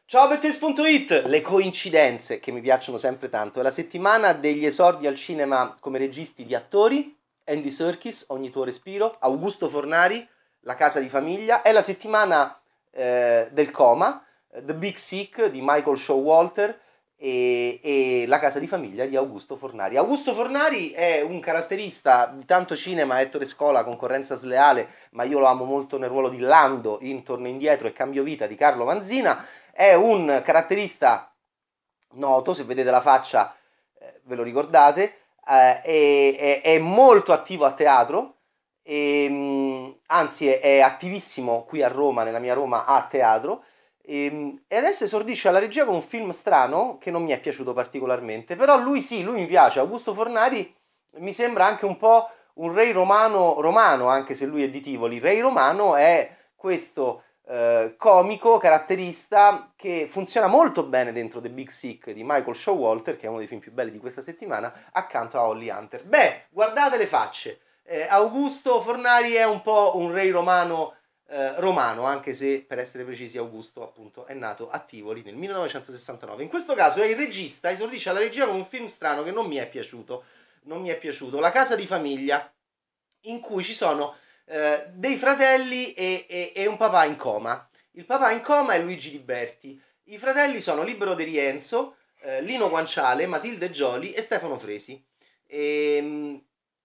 Ciao Bettes.it, le coincidenze che mi piacciono sempre tanto. È la settimana degli esordi al cinema come registi di attori. Andy Serkis, Ogni tuo respiro, Augusto Fornari, La casa di famiglia. È la settimana del coma, The Big Sick di Michael Showalter e La casa di famiglia di Augusto Fornari. Augusto Fornari è un caratterista di tanto cinema, Ettore Scola, Concorrenza sleale, ma io lo amo molto nel ruolo di Lando in Torno indietro e Cambio vita di Carlo Vanzina. È un caratterista noto, se vedete la faccia ve lo ricordate, è molto attivo a teatro, anzi è attivissimo qui a Roma, nella mia Roma, a teatro, e adesso esordisce alla regia con un film strano che non mi è piaciuto particolarmente, però lui sì, lui mi piace. Augusto Fornari mi sembra anche un po' un Ray Romano, anche se lui è di Tivoli. Ray Romano è questo comico, caratterista che funziona molto bene dentro The Big Sick di Michael Showalter, che è uno dei film più belli di questa settimana, accanto a Holly Hunter. Beh, guardate le facce. Augusto Fornari è un po' un Ray Romano romano, anche se per essere precisi Augusto appunto è nato a Tivoli nel 1969. In questo caso è il regista, esordisce alla regia con un film strano che non mi è piaciuto. Non mi è piaciuto. La casa di famiglia, in cui ci sono dei fratelli e un papà in coma. Il papà in coma è Luigi Di Berti. I fratelli sono Libero De Rienzo, Lino Guanciale, Matilde Gioli e Stefano Fresi. E,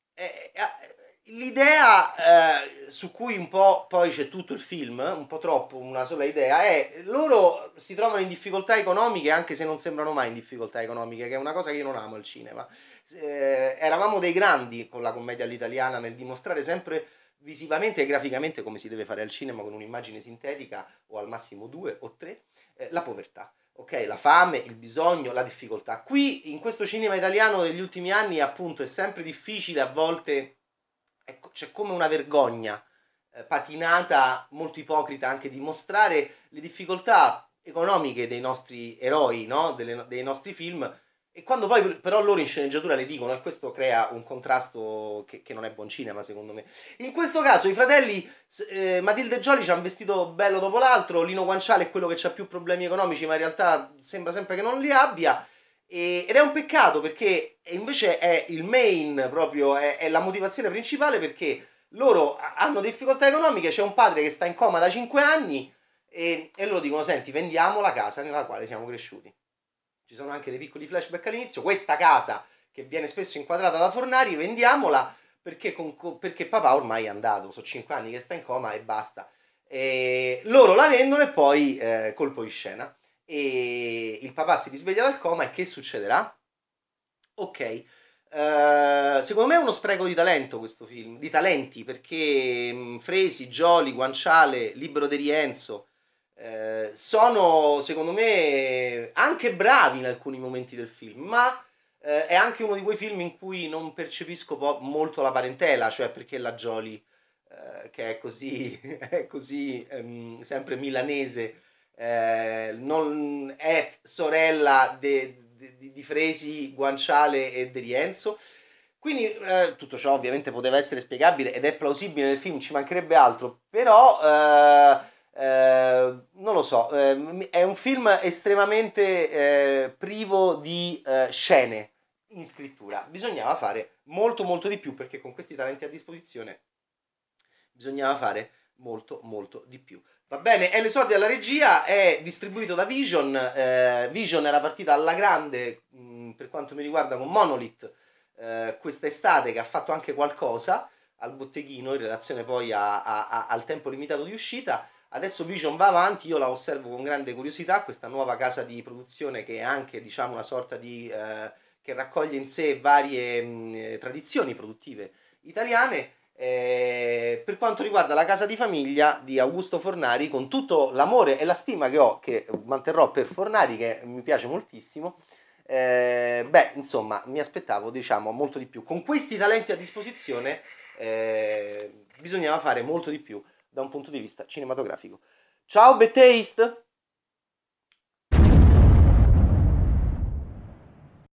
l'idea su cui un po' poi c'è tutto il film, un po' troppo una sola idea, è loro si trovano in difficoltà economiche anche se non sembrano mai in difficoltà economiche, che è una cosa che io non amo al cinema. Eravamo dei grandi con la commedia all'italiana nel dimostrare sempre visivamente e graficamente, come si deve fare al cinema con un'immagine sintetica o al massimo due o tre, la povertà. Ok, la fame, il bisogno, la difficoltà. Qui in questo cinema italiano degli ultimi anni appunto è sempre difficile, a volte c'è come una vergogna patinata, molto ipocrita anche, di mostrare le difficoltà economiche dei nostri eroi, no? Dei nostri film, e quando poi però loro in sceneggiatura le dicono, e questo crea un contrasto che non è buon cinema secondo me. In questo caso i fratelli Matilde e Gioli ci hanno vestito bello dopo l'altro, Lino Guanciale è quello che ha più problemi economici ma in realtà sembra sempre che non li abbia, ed è un peccato perché invece è il main proprio, è la motivazione principale, perché loro hanno difficoltà economiche, c'è un padre che sta in coma da 5 anni e loro dicono senti vendiamo la casa nella quale siamo cresciuti. Ci sono anche dei piccoli flashback all'inizio. Questa casa, che viene spesso inquadrata da Fornari, vendiamola perché papà ormai è andato. Sono 5 anni che sta in coma e basta. E loro la vendono e poi colpo di scena. E il papà si risveglia dal coma e che succederà? Ok. Secondo me è uno spreco di talento questo film, di talenti, perché Fresi, Gioli, Guanciale, Libero De Rienzo sono secondo me anche bravi in alcuni momenti del film, ma è anche uno di quei film in cui non percepisco molto la parentela, cioè perché la Jolie, che è così, è così sempre milanese, non è sorella di Fresi, Guanciale e De Rienzo. Quindi tutto ciò ovviamente poteva essere spiegabile ed è plausibile nel film, ci mancherebbe altro, però non lo so, è un film estremamente privo di scene in scrittura. Bisognava fare molto molto di più, perché con questi talenti a disposizione bisognava fare molto molto di più. Va bene, è l'esordio alla regia, è distribuito da Vision. Vision era partita alla grande, per quanto mi riguarda, con Monolith quest'estate, che ha fatto anche qualcosa al botteghino in relazione poi al tempo limitato di uscita. Adesso Vision va avanti, io la osservo con grande curiosità, questa nuova casa di produzione che è anche, diciamo, una sorta di che raccoglie in sé varie tradizioni produttive italiane. Per quanto riguarda La casa di famiglia di Augusto Fornari, con tutto l'amore e la stima che ho, che manterrò per Fornari, che mi piace moltissimo, beh, insomma, mi aspettavo, diciamo, molto di più. Con questi talenti a disposizione bisognava fare molto di più da un punto di vista cinematografico. Ciao Betaste!